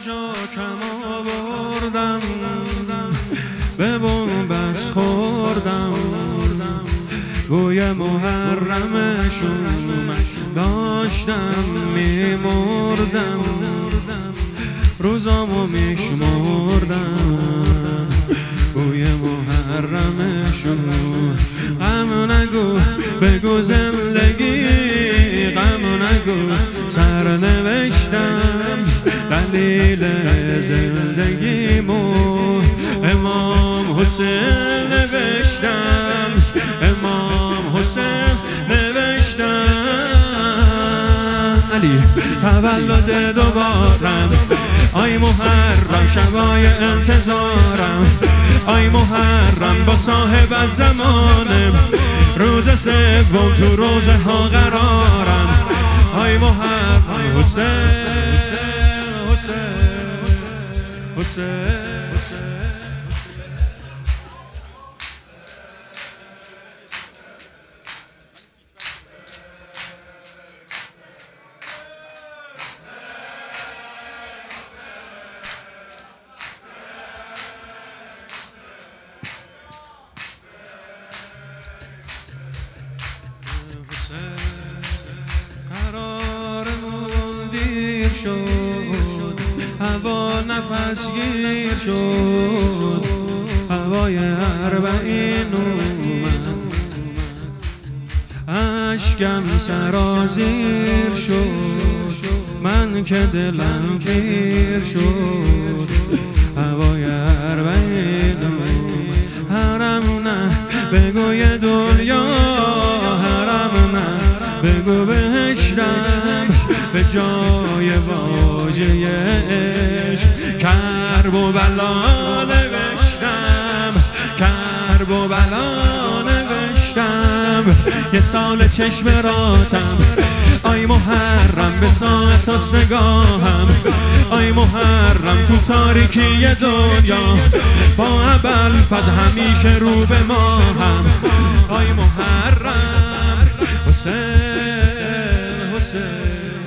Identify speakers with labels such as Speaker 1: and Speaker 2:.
Speaker 1: جا کم آوردم، به بنبست خوردم، گوی محرمشون داشتم میمردم، روزامو میشمردم، گوی محرمشون. غم نگو بگو زندگی، غم نگو سرنوشتم، دلیل زندگیمو امام حسین نوشتم، امام حسین نوشتم. علی تولد دوبارم، آی محرم شبای انتظارم، آی محرم با صاحب از زمانم، روز سوم تو روزه ها قرارم، آی محرم حسین حسین حسین. قرارمون دیر شد، هوا نفس گیر شد، هوای اربعین اومد، اشکم سرازیر شد، من که دلم گیر شد، هوای اربعین اومد. حرم نه بگوی دنیا، حرم نه بگو بهشتم، به جای واژه عشق کرب و بلا نوشتم، کرب و بلا نوشتم. یه سال چشم راتم، آی محرم به ساعت تا نگاهم، آی محرم تو تاریکی دنیا با ابوالفضل همیشه رو به ماهم، آی محرم حسین حسین